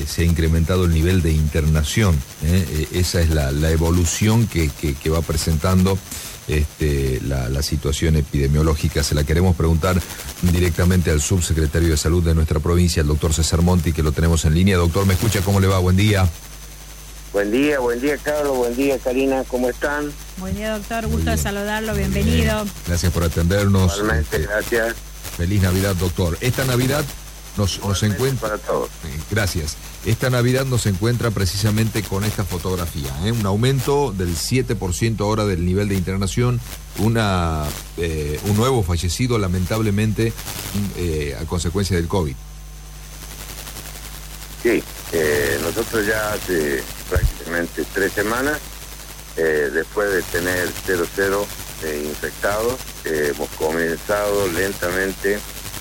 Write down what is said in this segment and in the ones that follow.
se ha incrementado el nivel de internación. Esa es la evolución que va presentando la situación epidemiológica. Se la queremos preguntar directamente al subsecretario de Salud de nuestra provincia, el doctor César Monti, que lo tenemos en línea. Doctor, ¿me escucha? ¿Cómo le va? Buen día. Buen día Carlos, buen día Karina, ¿cómo están? Buen día, doctor, gusto de saludarlo, bienvenido. Gracias por atendernos. Igualmente, gracias. Feliz Navidad, doctor. Esta Navidad nos encuentra... Para todos. Gracias. Esta Navidad nos encuentra precisamente con esta fotografía, un aumento del 7% ahora del nivel de internación, un nuevo fallecido lamentablemente a consecuencia del COVID. Sí, nosotros ya hace prácticamente 3 semanas, después de tener 0 infectados, hemos comenzado lentamente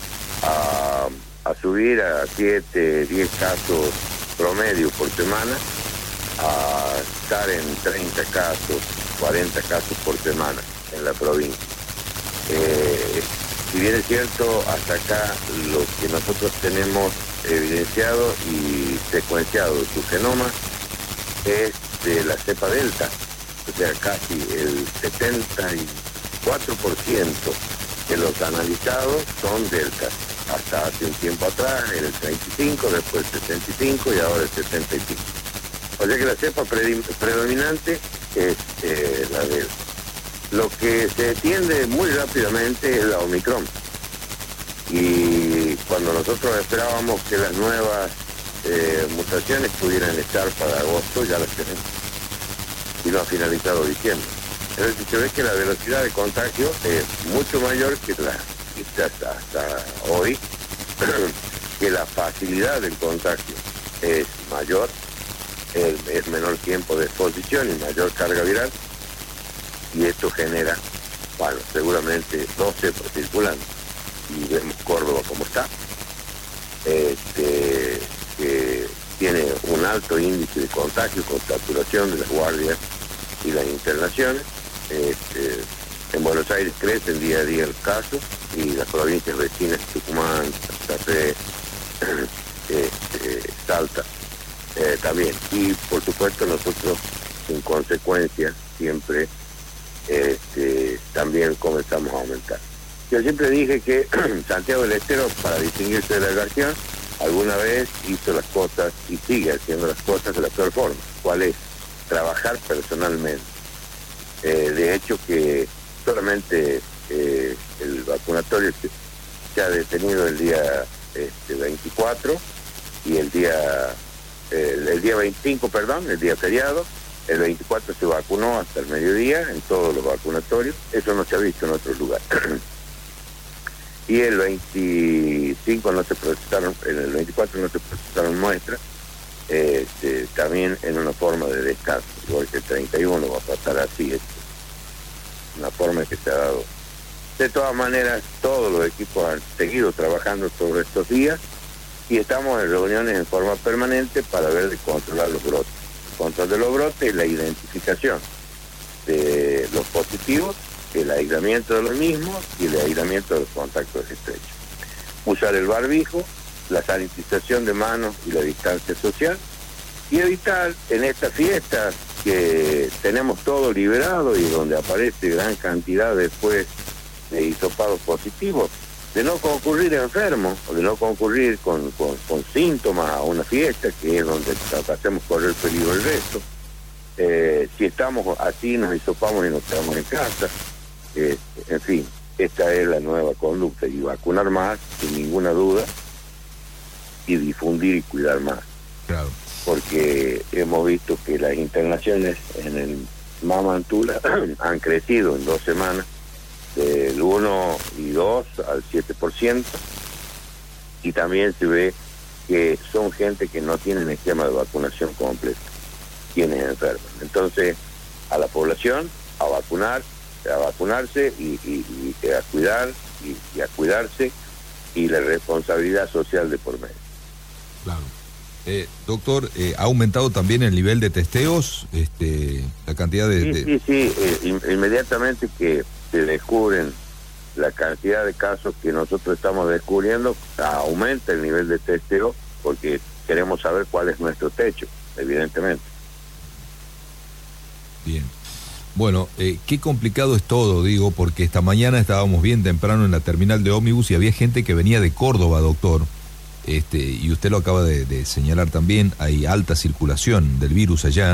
a subir a 7, 10 casos promedio por semana, a estar en 30 casos, 40 casos por semana en la provincia. Si bien es cierto, hasta acá lo que nosotros tenemos evidenciado y secuenciado de su genoma es de la cepa delta, o sea, casi el 74% de los analizados son delta. Hasta hace un tiempo atrás era el 35, después el 65 y ahora el 75. O sea que la cepa predominante es la delta. Lo que se entiende muy rápidamente es la Omicron. Y cuando nosotros esperábamos que las nuevas mutaciones pudieran estar para agosto, ya las tenemos. Y no ha finalizado diciembre. Entonces se ve que la velocidad de contagio es mucho mayor que la hasta hoy, que la facilidad del contagio es mayor, es menor tiempo de exposición y mayor carga viral. Y esto genera, bueno, seguramente 2 cepas circulando. Y vemos Córdoba como está, que tiene un alto índice de contagio con saturación de las guardias y las internaciones. En Buenos Aires crecen día a día el caso y las provincias vecinas, Tucumán, Santa Fe, Salta, también. Y por supuesto nosotros, en consecuencia, siempre también comenzamos a aumentar. Yo siempre dije que Santiago del Estero, para distinguirse de la región, alguna vez hizo las cosas y sigue haciendo las cosas de la peor forma. ¿Cuál es? Trabajar personalmente. De hecho que solamente el vacunatorio se ha detenido el día 24 y el día 25, el día feriado. El 24 se vacunó hasta el mediodía en todos los vacunatorios. Eso no se ha visto en otros lugares. Y el 25 no se procesaron, en el 24 no se procesaron muestras, también en una forma de descanso, igual que el 31 va a pasar así, una forma que se ha dado. De todas maneras, todos los equipos han seguido trabajando sobre estos días y estamos en reuniones en forma permanente para ver de controlar los brotes. El control de los brotes es la identificación de los positivos, el aislamiento de los mismos y el aislamiento de los contactos estrechos. Usar el barbijo, la sanitización de manos y la distancia social, y evitar en estas fiestas que tenemos todo liberado y donde aparece gran cantidad después de hisopados positivos, de no concurrir enfermos o de no concurrir con síntomas a una fiesta, que es donde hacemos correr peligro el resto. Si estamos así, nos hisopamos y nos quedamos en casa. En fin, esta es la nueva conducta, y vacunar más, sin ninguna duda, y difundir y cuidar más. Claro. Porque hemos visto que las internaciones en el Mamantula han crecido en 2 semanas, del 1 y 2 al 7%, y también se ve que son gente que no tienen esquema de vacunación completo, quienes enferman. Entonces, a la población, a vacunarse y a cuidar y a cuidarse, y la responsabilidad social de por medio. Claro. Doctor, ¿ha aumentado también el nivel de testeos? La cantidad de... Sí, inmediatamente que se descubren la cantidad de casos que nosotros estamos descubriendo, aumenta el nivel de testeo, porque queremos saber cuál es nuestro techo, evidentemente. Bien. Bueno, qué complicado es todo, digo, porque esta mañana estábamos bien temprano en la terminal de ómnibus y había gente que venía de Córdoba, doctor. Y usted lo acaba de señalar también, hay alta circulación del virus allá.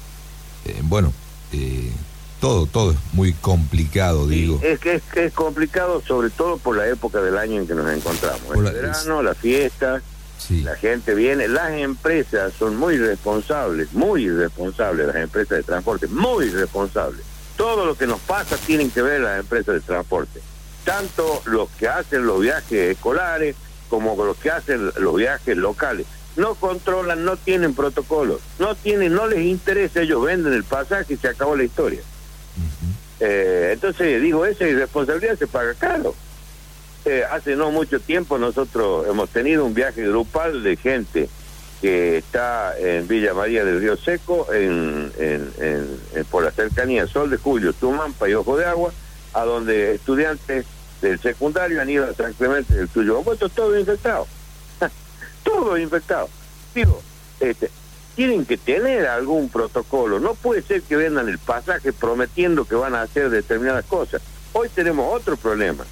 Todo es muy complicado, digo. Sí, es complicado, sobre todo por la época del año en que nos encontramos. El verano, la fiesta, sí. La gente viene, las empresas son muy irresponsables, las empresas de transporte, muy irresponsables. Todo lo que nos pasa tienen que ver las empresas de transporte. Tanto los que hacen los viajes escolares como los que hacen los viajes locales. No controlan, no tienen protocolos, no les interesa, ellos venden el pasaje y se acabó la historia. Entonces digo, esa irresponsabilidad se paga caro. Hace no mucho tiempo nosotros hemos tenido un viaje grupal de gente que está en Villa María del Río Seco, por la cercanía Sol de Julio, Tumampa y Ojo de Agua, a donde estudiantes del secundario han ido a San Clemente del Tuyo. Puesto todo infectado. Todo infectado. Digo, tienen que tener algún protocolo. No puede ser que vendan el pasaje prometiendo que van a hacer determinadas cosas. Hoy tenemos otro problema.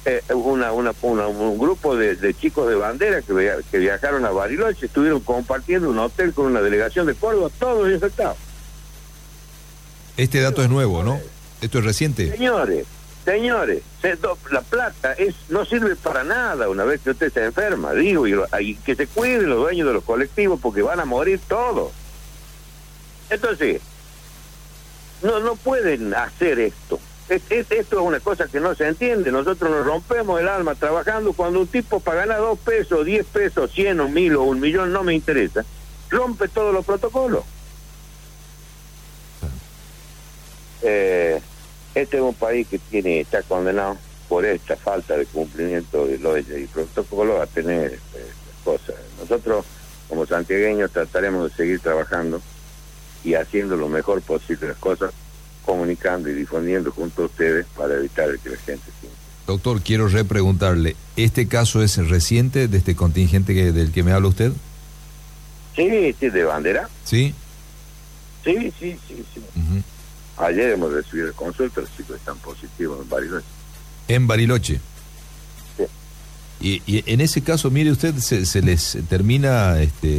Un grupo de chicos de bandera que viajaron a Bariloche, estuvieron compartiendo un hotel con una delegación de Córdoba, todos infectados. Este dato es nuevo, ¿no? Esto es reciente. Señores, la plata no sirve para nada una vez que usted se enferma, digo, y que se cuiden los dueños de los colectivos porque van a morir todos. Entonces, no pueden hacer esto. Esto es una cosa que no se entiende. Nosotros nos rompemos el alma trabajando cuando un tipo para ganar 2 pesos, 10 pesos, 100 o 1000 o 1 millón, no me interesa, rompe todos los protocolos. Este es un país que está condenado por esta falta de cumplimiento de leyes y protocolos a tener cosas. Nosotros, como santiagueños, trataremos de seguir trabajando y haciendo lo mejor posible las cosas, comunicando y difundiendo junto a ustedes para evitar que la gente sienta. Doctor, quiero repreguntarle, ¿este caso es reciente de este contingente del que me habla usted? Sí, de bandera. ¿Sí? Sí. Uh-huh. Ayer hemos recibido consulta, los chicos están positivos en Bariloche. ¿En Bariloche? Sí. Y en ese caso, mire usted, se les termina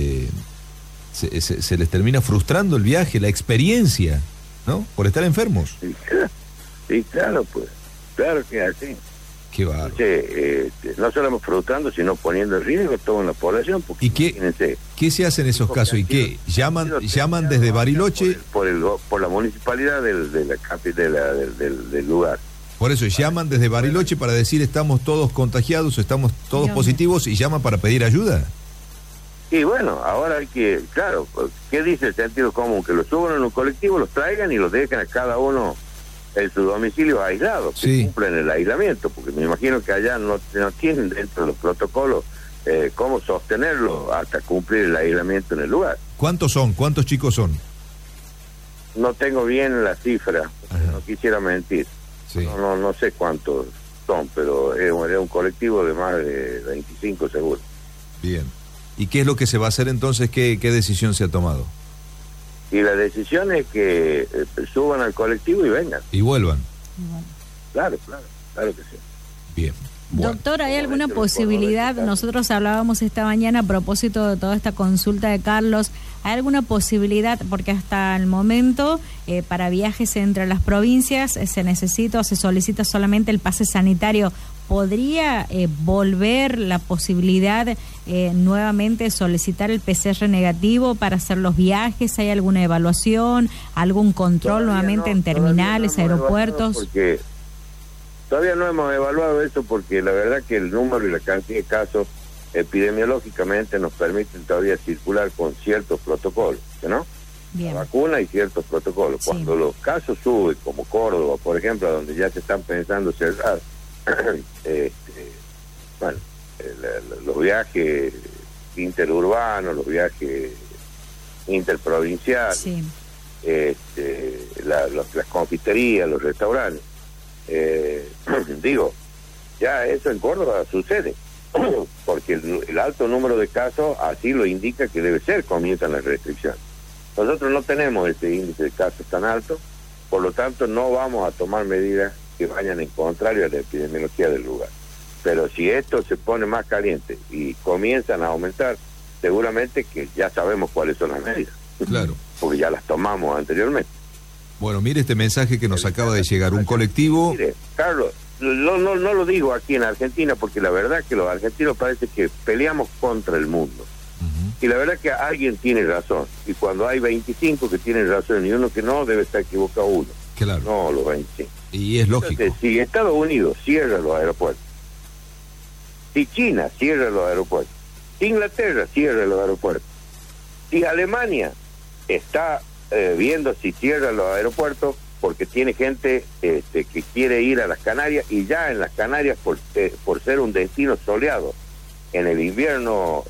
se les termina frustrando el viaje, la experiencia, ¿no? Por estar enfermos. Sí, claro, pues. Claro que es así. Qué bárbaro. No solo frustrando, sino poniendo en riesgo a toda una población. Porque, ¿y qué se hace en esos casos? ¿Y qué? ¿Llaman desde Bariloche? Por la municipalidad del lugar. Por eso, llaman desde Bariloche para decir estamos todos contagiados, estamos todos positivos y llaman para pedir ayuda. Y bueno, ahora hay que, claro, ¿qué dice el sentido común? Que los suban en un colectivo, los traigan y los dejen a cada uno en su domicilio aislado, que sí. Cumplen el aislamiento, porque me imagino que allá no tienen dentro de los protocolos cómo sostenerlo hasta cumplir el aislamiento en el lugar. ¿Cuántos son? ¿Cuántos chicos son? No tengo bien la cifra, no quisiera mentir. Sí. No sé cuántos son, pero es un colectivo de más de 25 seguro. Bien. ¿Y qué es lo que se va a hacer entonces? ¿Qué decisión se ha tomado? Y la decisión es que suban al colectivo y vengan. Y vuelvan. Claro que sí. Bien. Bueno. Doctor, ¿hay alguna posibilidad? Nosotros hablábamos esta mañana a propósito de toda esta consulta de Carlos. ¿Hay alguna posibilidad? Porque hasta el momento, para viajes entre las provincias, se solicita solamente el pase sanitario. ¿Podría volver la posibilidad nuevamente solicitar el PCR negativo para hacer los viajes? ¿Hay alguna evaluación, algún control nuevamente en terminales, aeropuertos? Porque todavía no hemos evaluado eso, porque la verdad que el número y la cantidad de casos epidemiológicamente nos permiten todavía circular con ciertos protocolos, ¿no? Bien. La vacuna y ciertos protocolos. Sí. Cuando los casos suben, como Córdoba, por ejemplo, donde ya se están pensando cerrar, los viajes interurbanos, los viajes interprovinciales, sí. Las confiterías, los restaurantes, digo, ya eso en Córdoba sucede. porque el alto número de casos así lo indica que debe ser, comienzan las restricciones. Nosotros no tenemos ese índice de casos tan alto, por lo tanto no vamos a tomar medidas que vayan en contrario a la epidemiología del lugar. Pero si esto se pone más caliente y comienzan a aumentar, seguramente que ya sabemos cuáles son las medidas. Claro. Porque ya las tomamos anteriormente. Bueno, mire este mensaje que nos acaba de llegar. Un colectivo... Mire, Carlos, no lo digo aquí en Argentina, porque la verdad que los argentinos parece que peleamos contra el mundo. Y la verdad que alguien tiene razón. Y cuando hay 25 que tienen razón y uno que no, debe estar equivocado uno. Claro. No los 25. Y es lógico. Entonces, si Estados Unidos cierra los aeropuertos, si China cierra los aeropuertos, si Inglaterra cierra los aeropuertos, si Alemania está viendo si cierra los aeropuertos porque tiene gente que quiere ir a las Canarias, y ya en las Canarias por ser un destino soleado en el invierno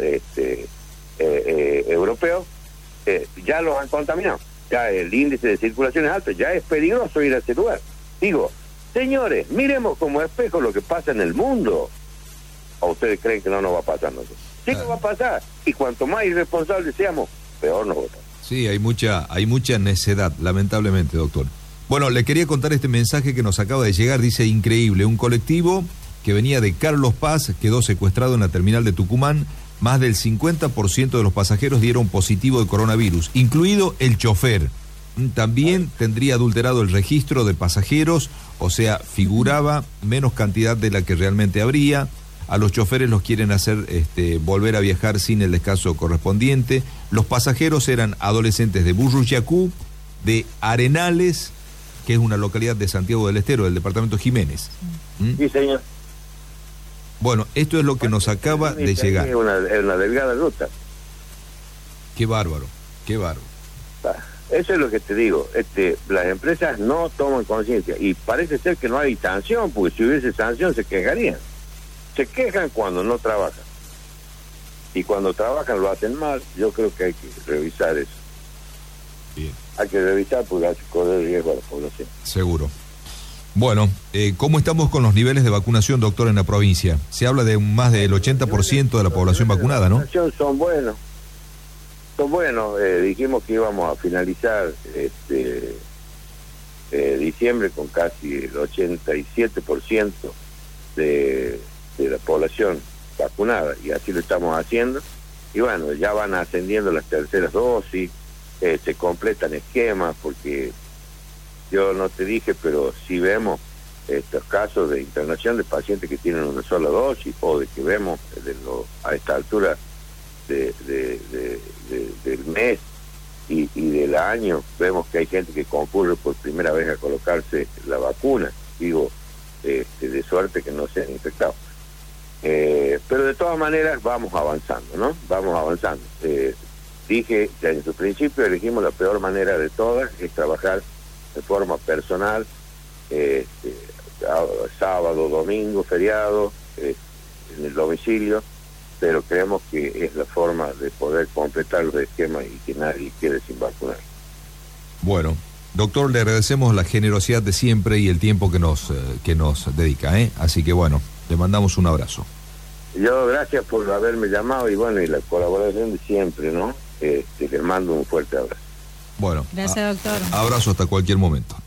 europeo, ya los han contaminado, ya el índice de circulación es alto, ya es peligroso ir a ese lugar. Digo, señores, miremos como espejo lo que pasa en el mundo. ¿O ustedes creen que no nos va a pasar nosotros? Sí nos va a pasar, y cuanto más irresponsables seamos, peor nos va a pasar. Sí, hay mucha necedad, lamentablemente, doctor. Bueno, le quería contar este mensaje que nos acaba de llegar. Dice: increíble, un colectivo que venía de Carlos Paz quedó secuestrado en la terminal de Tucumán. Más del 50% de los pasajeros dieron positivo de coronavirus, incluido el chofer. También tendría adulterado el registro de pasajeros, o sea, figuraba menos cantidad de la que realmente habría. A los choferes los quieren hacer volver a viajar sin el descanso correspondiente. Los pasajeros eran adolescentes de Burruchacu, de Arenales, que es una localidad de Santiago del Estero, del departamento Jiménez. Sí, señor. Bueno, esto es lo que nos acaba de llegar. Es una delgada ruta. Qué bárbaro, qué bárbaro. Eso es lo que te digo. Las empresas no toman conciencia, y parece ser que no hay sanción, porque si hubiese sanción se quejarían. Se quejan cuando no trabajan, y cuando trabajan lo hacen mal. Yo creo que hay que revisar eso. Bien. Hay que revisar porque hace correr riesgo a la población. Seguro. Bueno, ¿cómo estamos con los niveles de vacunación, doctor, en la provincia? Se habla de más del 80% de la población vacunada, ¿no? Son buenos. Son buenos. Dijimos que íbamos a finalizar diciembre con casi el 87% de la población vacunada, y así lo estamos haciendo. Y bueno, ya van ascendiendo las terceras dosis, se completan esquemas, porque yo no te dije, pero si vemos estos casos de internación de pacientes que tienen una sola dosis, o de que vemos a esta altura del mes y del año, vemos que hay gente que concurre por primera vez a colocarse la vacuna, digo, de suerte que no sean infectados. Pero de todas maneras vamos avanzando, ¿no? Vamos avanzando. Dije que en su principio elegimos la peor manera de todas, es trabajar de forma personal, sábado, domingo, feriado, en el domicilio, pero creemos que es la forma de poder completar los esquemas y que nadie quede sin vacunar. Bueno, doctor, le agradecemos la generosidad de siempre y el tiempo que nos dedica, así que bueno, le mandamos un abrazo. Yo, gracias por haberme llamado, y bueno, y la colaboración de siempre, ¿no? Les mando un fuerte abrazo. Bueno, gracias, doctor. Abrazo hasta cualquier momento.